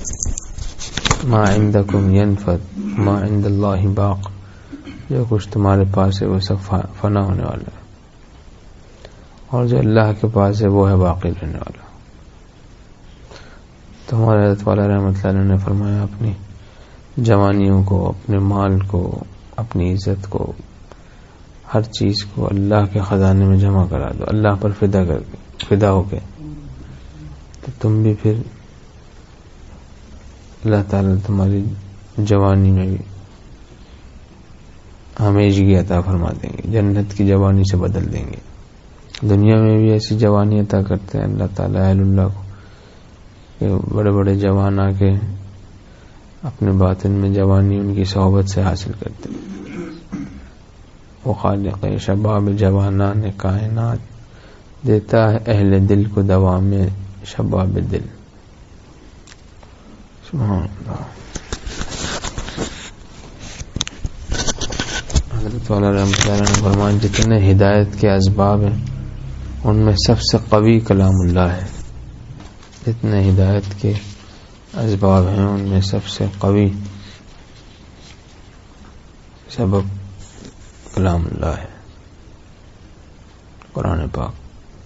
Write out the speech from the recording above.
ما عندکم ینفد ما عند اللہ باق، جو کچھ تمہارے پاس ہے وہ سب فنا ہونے والا ہے، اور جو اللہ کے پاس ہے وہ ہے باقی رہنے والا۔ تو ہمارے حضرت والا رحمۃ اللہ علیہ نے فرمایا اپنی جوانیوں کو، اپنے مال کو، اپنی عزت کو، ہر چیز کو اللہ کے خزانے میں جمع کرا دو، اللہ پر فدا ہو کے، تو تم بھی پھر اللہ تعالیٰ تمہاری جوانی میں بھی ہمیشگی عطا فرما دیں گے، جنت کی جوانی سے بدل دیں گے۔ دنیا میں بھی ایسی جوانی عطا کرتے ہیں اللہ تعالیٰ اہل اللہ کو کہ بڑے بڑے جوان آ کے اپنے باطن میں جوانی ان کی صحبت سے حاصل کرتے ہیں۔ وہ خالق شباب جوانان کائنات، دیتا ہے اہل دل کو دوا میں شباب دل۔ سبحان اللہ۔ حضرت والا رحمۃ اللہ علیہ نے فرمایا جتنے ہدایت کے اسباب ہیں ان میں سب سے قوی کلام اللہ ہے، جتنے ہدایت کے اسباب ہیں ان میں سب سے قوی سبب کلام اللہ ہے، قرآن پاک۔